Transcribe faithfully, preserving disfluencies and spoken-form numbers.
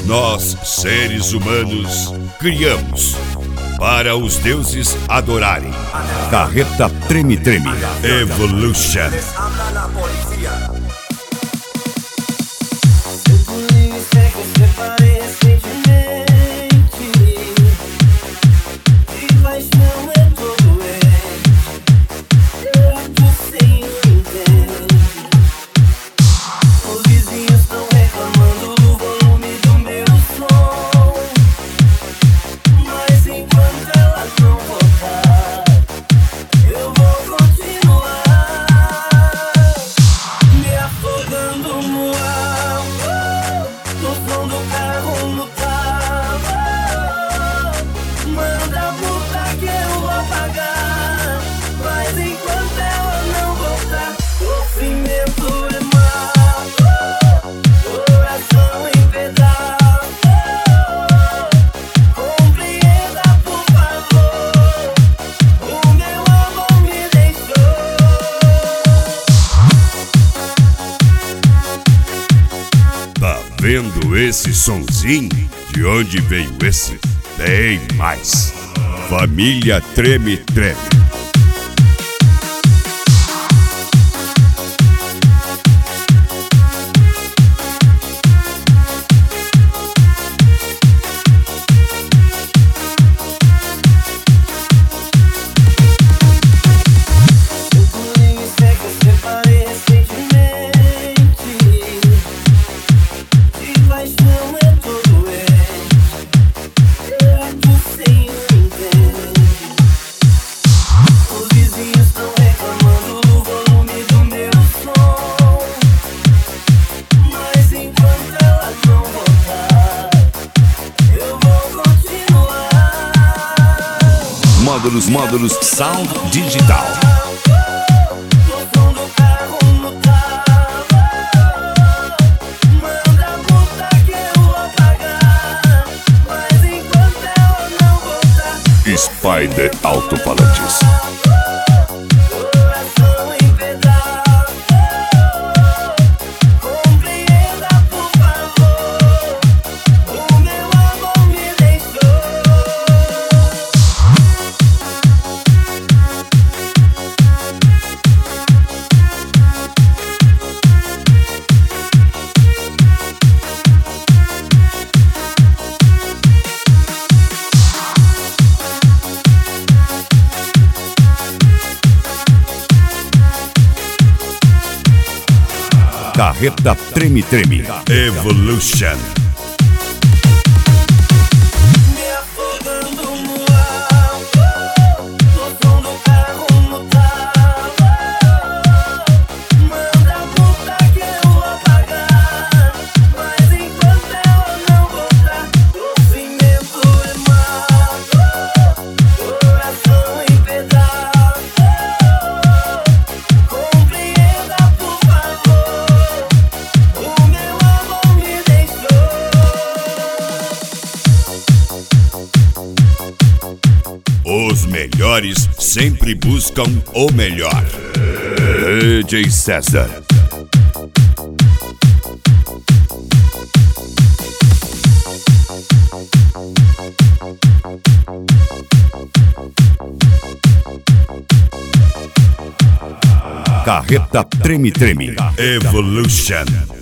Nós, seres humanos, criamos para os deuses adorarem. Carreta Treme Treme Evolution. Vendo esse sonzinho? De onde veio esse? Tem mais. Família Treme Treme. Módulos, módulos, sound digital. Spider Alto-Falantes. Carreta Treme Treme Evolution. Os melhores sempre buscam o melhor. D J César. Carreta Treme Treme Evolution.